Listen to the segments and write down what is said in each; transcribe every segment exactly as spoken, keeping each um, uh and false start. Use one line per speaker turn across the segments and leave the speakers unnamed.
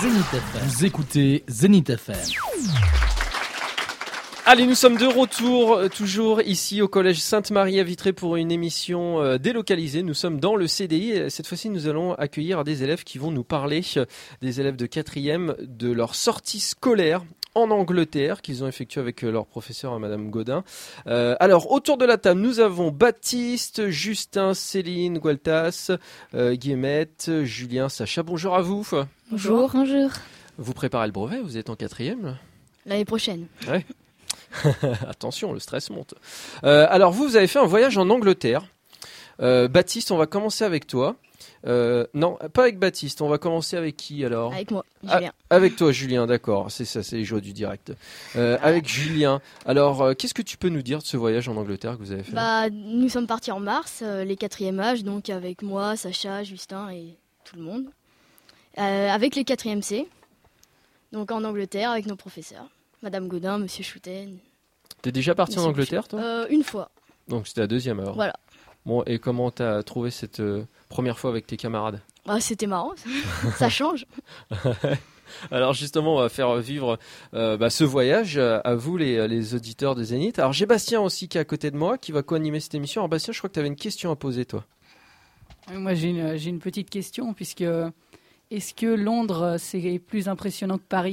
Zénith F M. Vous écoutez Zénith F M.
Allez, nous sommes de retour, euh, toujours ici au Collège Sainte-Marie à Vitré pour une émission euh, délocalisée. Nous sommes dans le C D I et cette fois-ci nous allons accueillir des élèves qui vont nous parler, euh, des élèves de quatrième, de leur sortie scolaire en Angleterre qu'ils ont effectuée avec euh, leur professeur, Madame Godin. Euh, alors, autour de la table, nous avons Baptiste, Justin, Céline, Gualtas, euh, Guillemette, Julien, Sacha. Bonjour à vous.
Bonjour. Bonjour.
Vous préparez le brevet, vous êtes en quatrième.
L'année prochaine.
Ouais. Attention, le stress monte. Euh, alors vous, vous avez fait un voyage en Angleterre. Euh, Baptiste, on va commencer avec toi. Euh, non, pas avec Baptiste. On va commencer avec qui alors ?
Avec moi, Julien.
Ah, avec toi, Julien. D'accord. C'est ça, c'est les joies du direct. Euh, ah. Avec Julien. Alors, euh, qu'est-ce que tu peux nous dire de ce voyage en Angleterre que vous avez fait ?
Bah, nous sommes partis en mars, euh, les quatrièmes âges, donc avec moi, Sacha, Justin et tout le monde. Euh, avec les quatrièmes C, donc en Angleterre avec nos professeurs. Madame Godin, Monsieur Chouten.
T'es déjà parti
Monsieur
en Angleterre, toi ?
euh, Une fois.
Donc c'était la deuxième alors.
Voilà.
Bon, et comment t'as trouvé cette euh, première fois avec tes camarades ?
Ah, c'était marrant, ça change.
Alors justement, on va faire vivre euh, bah, ce voyage à vous, les, les auditeurs de Zénith. Alors j'ai Bastien aussi qui est à côté de moi, qui va co-animer cette émission. Alors Bastien, je crois que tu avais une question à poser, toi.
Moi, j'ai une, j'ai une petite question, puisque est-ce que Londres, c'est plus impressionnant que Paris ?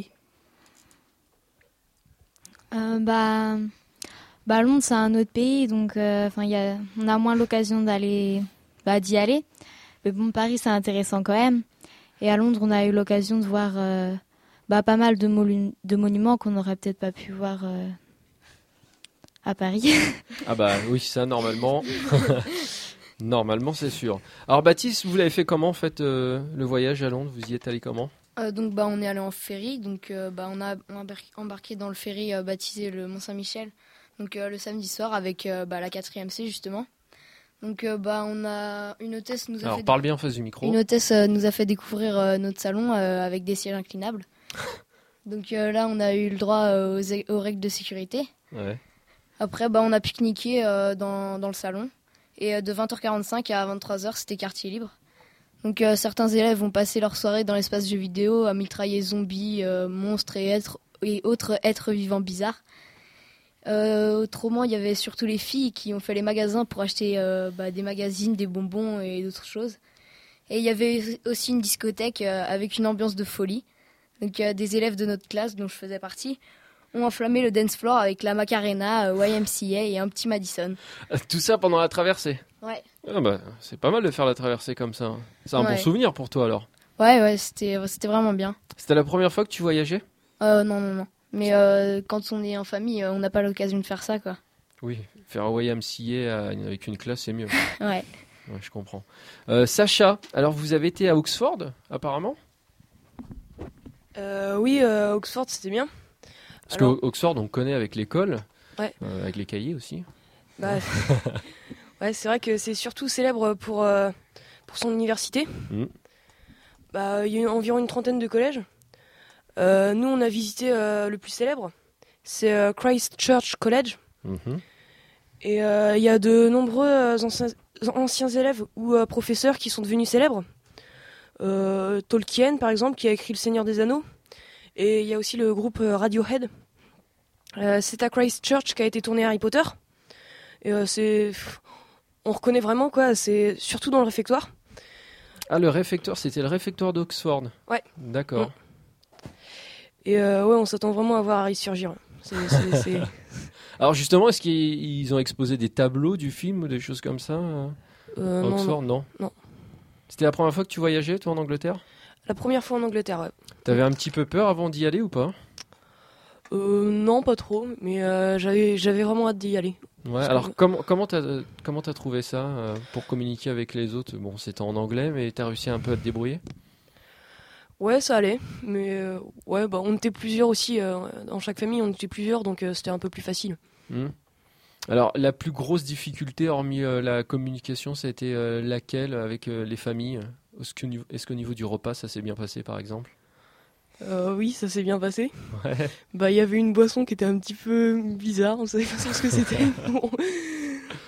Euh, bah, bah Londres c'est un autre pays, donc euh, y a, on a moins l'occasion d'aller, bah, d'y aller. Mais bon, Paris c'est intéressant quand même. Et à Londres on a eu l'occasion de voir euh, bah, pas mal de, molu- de monuments qu'on n'aurait peut-être pas pu voir euh, à Paris.
Ah bah oui, ça normalement, normalement c'est sûr. Alors Baptiste, vous l'avez fait comment en fait euh, le voyage à Londres ? Vous y êtes allé comment ?
Euh, donc bah on est allé en ferry, donc euh, bah on a embarqué dans le ferry euh, baptisé le Mont Saint-Michel, donc euh, le samedi soir avec euh, bah, la quatrième C justement. Donc euh, bah on a une hôtesse nous a
Alors
fait
parle bien en face du micro.
Une hôtesse euh, nous a fait découvrir euh, notre salon euh, avec des sièges inclinables. Donc euh, là on a eu le droit euh, aux, aux règles de sécurité.
Ouais.
Après bah on a pique-niqué euh, dans dans le salon et euh, de vingt heures quarante-cinq à vingt-trois heures c'était quartier libre. Donc euh, certains élèves vont passer leur soirée dans l'espace jeux vidéo à mitrailler zombies, euh, monstres et, êtres, et autres êtres vivants bizarres. Euh, autrement, il y avait surtout les filles qui ont fait les magasins pour acheter euh, bah, des magazines, des bonbons et d'autres choses. Et il y avait aussi une discothèque euh, avec une ambiance de folie. Donc euh, des élèves de notre classe, dont je faisais partie, ont enflammé le dance floor avec la Macarena, euh, Y M C A et un petit Madison.
Tout ça pendant la traversée ?
Ouais.
Ah bah, c'est pas mal de faire la traversée comme ça. C'est un
Ouais.
bon souvenir pour toi alors.
Ouais, ouais, c'était, c'était vraiment bien.
C'était la première fois que tu voyageais ?
Euh, non, non, non. Mais euh, quand on est en famille, euh, on n'a pas l'occasion de faire ça, quoi.
Oui, faire un Y M C A avec une classe, c'est mieux.
Ouais.
Ouais, je comprends. Euh, Sacha, alors vous avez été à Oxford, apparemment ?
euh, Oui, euh, Oxford, c'était bien.
Parce
Alors...
qu'Oxford, on connaît avec l'école,
ouais.
euh, avec les cahiers aussi.
Bah, ouais, c'est vrai que c'est surtout célèbre pour, euh, pour son université. Mmh. Bah, il y a eu environ une trentaine de collèges. Euh, nous, on a visité euh, le plus célèbre, c'est euh, Christ Church College. Mmh. Et il euh, y a de nombreux euh, anciens, anciens élèves ou euh, professeurs qui sont devenus célèbres. Euh, Tolkien, par exemple, qui a écrit Le Seigneur des Anneaux. Et il y a aussi le groupe euh, Radiohead. Euh, c'est à Christ Church qu'a été tourné Harry Potter. Et euh, c'est... On reconnaît vraiment, quoi, c'est surtout dans le réfectoire.
Ah, le réfectoire, c'était le réfectoire d'Oxford.
Ouais.
D'accord.
Mmh. Et euh, ouais, on s'attend vraiment à voir Harry surgir. C'est, c'est, c'est...
Alors justement, est-ce qu'ils ont exposé des tableaux du film ou des choses comme ça
euh,
Oxford,
non, non.
non.
Non.
C'était la première fois que tu voyageais, toi, en Angleterre ?
La première fois en Angleterre, ouais.
T'avais un petit peu peur avant d'y aller ou pas ?
euh, Non, pas trop, mais euh, j'avais, j'avais vraiment hâte d'y aller.
Ouais, alors que... comment, comment, t'as, comment t'as trouvé ça euh, pour communiquer avec les autres ? Bon, c'était en anglais, mais t'as réussi un peu à te débrouiller ?
Ouais, ça allait, mais euh, ouais, bah, on était plusieurs aussi, euh, dans chaque famille on était plusieurs, donc euh, c'était un peu plus facile.
Mmh. Alors, la plus grosse difficulté, hormis euh, la communication, ça a été euh, laquelle avec euh, les familles ? Est-ce, que, est-ce qu'au niveau du repas, ça s'est bien passé, par exemple ?
euh, Oui, ça s'est bien passé.
Ouais.
Bah, il y avait une boisson qui était un petit peu bizarre, on savait pas ce que c'était. Bon.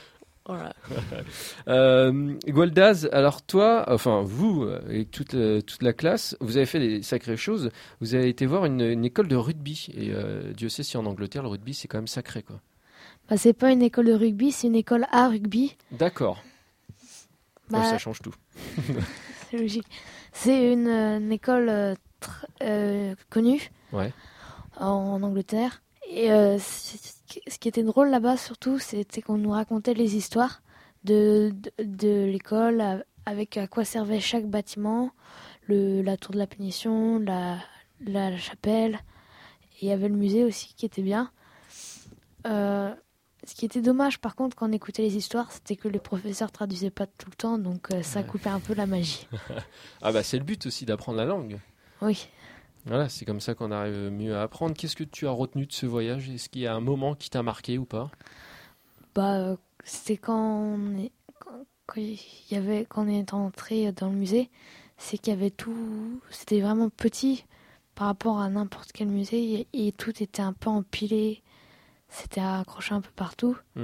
Voilà.
euh, Gwaldaz, alors toi, enfin vous, avec toute, euh, toute la classe, vous avez fait des sacrées choses. Vous avez été voir une, une école de rugby. Et euh, Dieu sait si en Angleterre, le rugby, c'est quand même sacré, quoi.
Bah, c'est pas une école de rugby, c'est une école à rugby.
D'accord.
Bah,
Ouais, ça change tout.
C'est logique. C'est une, une école euh, tr- euh, connue
Ouais.
en, en Angleterre. Et euh, ce qui était drôle là-bas, surtout, c'était qu'on nous racontait les histoires de, de, de l'école, avec à quoi servait chaque bâtiment, le, la tour de la Punition, la, la, la chapelle. Et il y avait le musée aussi qui était bien. Euh, ce qui était dommage, par contre, quand on écoutait les histoires, c'était que les professeurs traduisaient pas tout le temps, donc euh, ça
Ouais.
coupait un peu la magie.
Ah bah c'est le but aussi d'apprendre la langue.
Oui.
Voilà, c'est comme ça qu'on arrive mieux à apprendre. Qu'est-ce que tu as retenu de ce voyage? Est-ce qu'il y a un moment qui t'a marqué ou pas?
Bah, euh, c'était quand on est, quand, quand il y avait, quand on est entré dans le musée, c'est qu'il y avait tout, c'était vraiment petit par rapport à n'importe quel musée et, et tout était un peu empilé, c'était accroché un peu partout.
Mmh.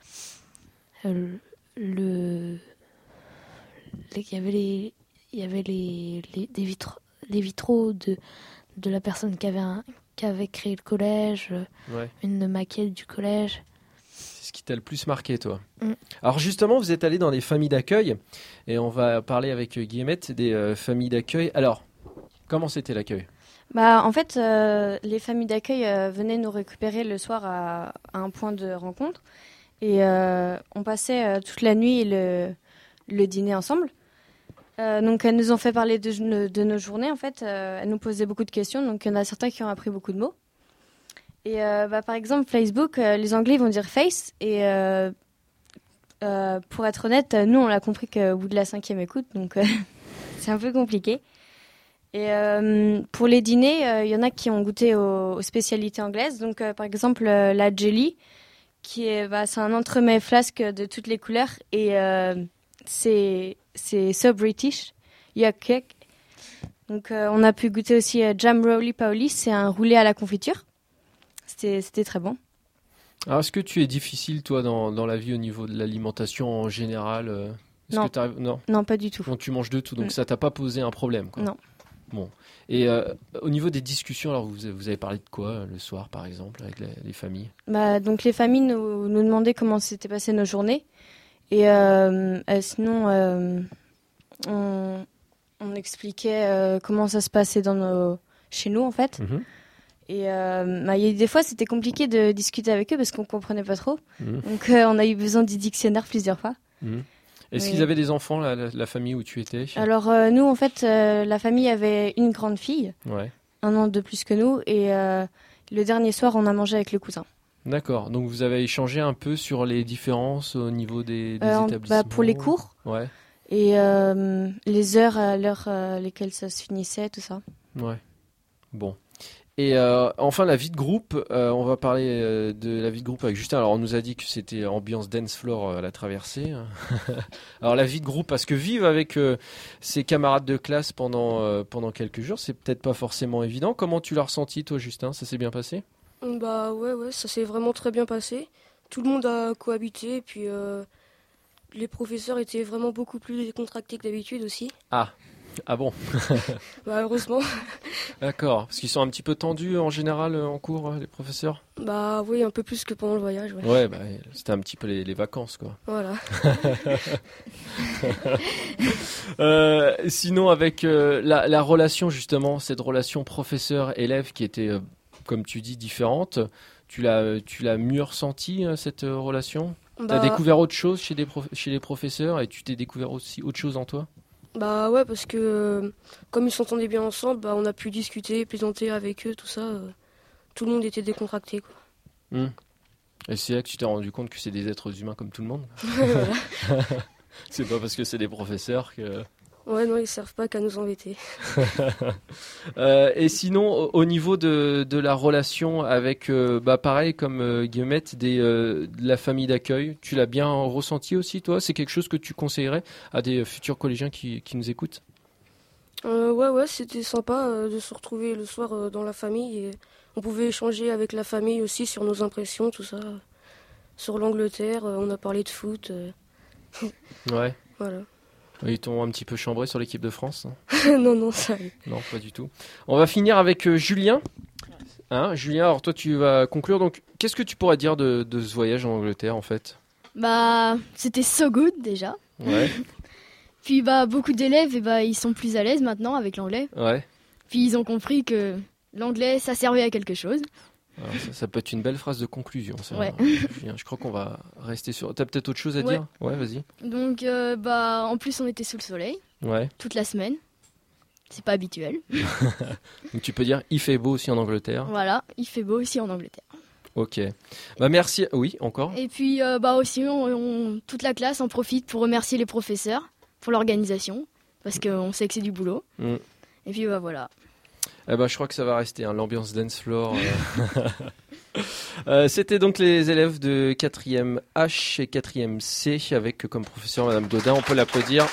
Euh, le, le- il y avait les, il y avait les, les des vitraux, les vitraux de de la personne qui avait un, qui avait créé le collège,
Ouais.
une maquette du collège.
C'est ce qui t'a le plus marqué, toi.
Mm.
Alors justement, vous êtes allé dans les familles d'accueil et on va parler avec Guillemette des euh, familles d'accueil. Alors, comment c'était l'accueil?
Bah, en fait, euh, les familles d'accueil euh, venaient nous récupérer le soir à, à un point de rencontre. Et euh, on passait euh, toute la nuit et le, le dîner ensemble. Euh, donc, elles nous ont fait parler de, de nos journées, en fait. Euh, elles nous posaient beaucoup de questions. Donc, il y en a certains qui ont appris beaucoup de mots. Et euh, bah, par exemple, Facebook, euh, les Anglais vont dire face. Et euh, euh, pour être honnête, nous, on l'a compris qu'au bout de la cinquième écoute. Donc, euh, c'est un peu compliqué. Et euh, pour les dîners, il euh, y en a qui ont goûté aux, aux spécialités anglaises. Donc, euh, par exemple, euh, la jelly, qui est, bah, c'est un entremets flasque de toutes les couleurs. Et euh, c'est, c'est so British. Yuck, yuck. Donc, euh, on a pu goûter aussi euh, jam roly poly. C'est un roulé à la confiture. C'était, c'était très bon.
Alors, est-ce que tu es difficile, toi, dans, dans la vie au niveau de l'alimentation en général? euh, est-ce
Non.
que t'arrives- non.
Non, pas du tout.
Non, tu manges de tout, donc
Mm.
ça t'a pas posé un problème, quoi.
Non.
Bon. Et euh, au niveau des discussions, alors vous, vous avez parlé de quoi euh, le soir, par exemple, avec les, les familles?
Bah, donc les familles nous, nous demandaient comment s'étaient passées nos journées. Et euh, euh, sinon, euh, on, on expliquait euh, comment ça se passait dans nos, chez nous, en fait.
Mhm.
Et euh, bah, y a, des fois, c'était compliqué de discuter avec eux parce qu'on comprenait pas trop.
Mhm.
Donc euh, on a eu besoin du dictionnaire plusieurs fois.
Mhm. Est-ce
Oui.
qu'ils avaient des enfants, la, la, la famille où tu étais?
Alors euh, nous, en fait, euh, la famille avait une grande fille,
Ouais.
un an de plus que nous. Et euh, le dernier soir, on a mangé avec le cousin.
D'accord. Donc vous avez échangé un peu sur les différences au niveau des, des
Euh, en-
établissements?
bah, pour les cours.
Ouais.
Et euh, les heures à l'heure euh, lesquelles ça se finissait, tout ça.
Ouais. Bon. Et euh, enfin, la vie de groupe, euh, on va parler euh, de la vie de groupe avec Justin. Alors, on nous a dit que c'était ambiance dance floor euh, à la traversée. Alors, la vie de groupe, parce que vivre avec euh, ses camarades de classe pendant, euh, pendant quelques jours, c'est peut-être pas forcément évident. Comment tu l'as ressenti, toi, Justin? Ça s'est bien passé?
Bah ouais, ouais, ça s'est vraiment très bien passé. Tout le monde a cohabité et puis euh, les professeurs étaient vraiment beaucoup plus décontractés que d'habitude aussi.
Ah, ah bon?
Bah heureusement.
D'accord. Parce qu'ils sont un petit peu tendus en général euh, en cours, euh, les professeurs?
Bah oui, un peu plus que pendant le voyage. Ouais.
Ouais, bah, c'était un petit peu les, les vacances, quoi.
Voilà.
Euh, sinon, avec euh, la, la relation, justement, cette relation professeur-élève qui était, euh, comme tu dis, différente, tu l'as, tu l'as mieux ressenti, euh, cette euh, relation?
Bah,
T'as découvert autre chose chez, des prof- chez les professeurs et tu t'es découvert aussi autre chose en toi?
bah ouais, parce que euh, comme ils s'entendaient bien ensemble, bah, on a pu discuter, plaisanter avec eux, tout ça. euh, tout le monde était décontracté, quoi.
Hmm. Et c'est là que tu t'es rendu compte que c'est des êtres humains comme tout le monde?
Voilà.
C'est pas parce que c'est des professeurs que...
Ouais, non, ils servent pas qu'à nous embêter.
Euh, et sinon, au, au niveau de, de la relation avec, euh, bah pareil comme euh, Guillemette, des, euh, de la famille d'accueil, tu l'as bien ressenti aussi, toi? C'est quelque chose que tu conseillerais à des futurs collégiens qui, qui nous écoutent?
Euh, ouais, ouais, c'était sympa euh, de se retrouver le soir euh, dans la famille et on pouvait échanger avec la famille aussi sur nos impressions, tout ça. sur l'Angleterre, euh, on a parlé de foot. Euh...
Ouais.
Voilà.
Ils t'ont un petit peu chambré sur l'équipe de France,
non Non, non, ça arrive.
Non, pas du tout. On va finir avec euh, Julien. Hein, Julien, alors toi tu vas conclure. Donc, qu'est-ce que tu pourrais dire de, de ce voyage en Angleterre en fait?
Bah, c'était so good déjà.
Ouais.
Puis bah, beaucoup d'élèves, et bah, ils sont plus à l'aise maintenant avec l'anglais.
Ouais.
Puis ils ont compris que l'anglais, ça servait à quelque chose.
Alors, ça, ça peut être une belle phrase de conclusion. Ça,
Ouais.
Julien, je crois qu'on va rester sur. T'as peut-être autre chose à
Ouais.
dire? Ouais, vas-y.
Donc, euh, bah, en plus, on était sous le soleil
Ouais.
toute la semaine. C'est pas habituel.
Donc tu peux dire il fait beau aussi en Angleterre.
Voilà, il fait beau aussi en Angleterre.
Ok. Bah merci. Oui, encore.
Et puis, euh, bah aussi, on, on- toute la classe en profite pour remercier les professeurs pour l'organisation, parce qu'on sait que c'est du boulot.
Mm.
Et puis, bah voilà.
Eh ben, je crois que ça va rester hein, l'ambiance dance floor. euh. Euh, C'était donc les élèves de quatrième H et quatrième C avec comme professeur Madame Godin. On peut l'applaudir.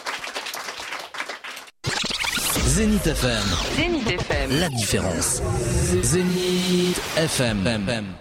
Zénith F M.
Zénith F M.
La différence. Zénith F M.